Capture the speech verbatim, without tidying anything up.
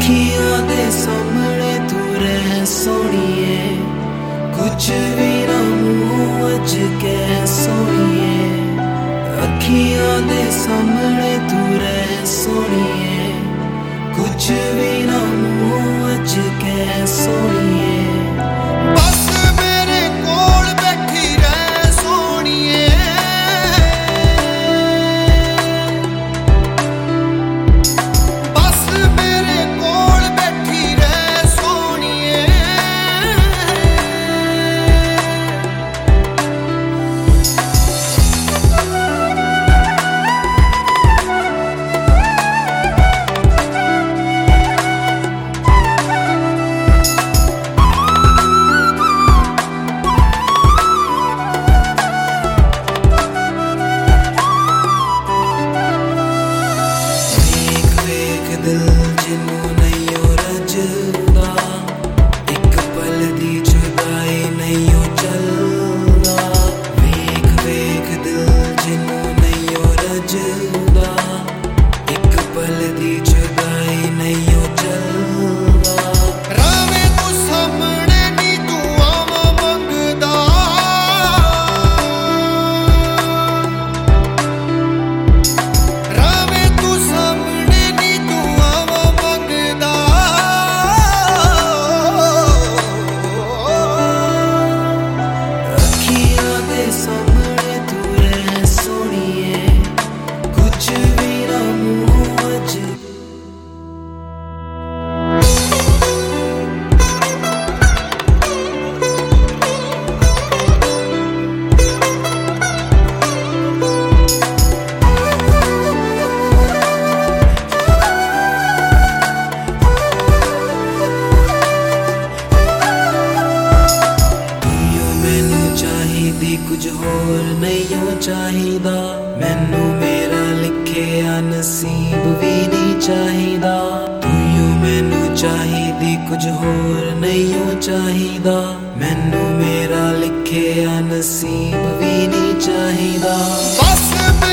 अखियां दे सामने तू रह सोनिए, कुछ भी ना मुंह अज कह सोनिए। अखियां दे सामने तू रह सोनिए, कुछ भी ना मुंह अज कह सोनिए। दिल जिन्नू नहीं ओ रजदा, एक पल दी जुदाई नहीं ओ चलदा। वेख वेख दिल जिन्नू नहीं ओ रजदा, एक पल दी जुदाई नहीं ओ चलदा। रावे तू सामने नी तू आवा मंगदा, रावे तू सामने कुछ होर नहीं हो चाहिदा, मैनू मेरा लिखिया नसीब भी नहीं चाहिदा। तूं मैनू चाहिदी कुछ होर नहीं हो चाहिदा, मैनू मेरा लिखिया नसीब भी नहीं चाहिदा। बस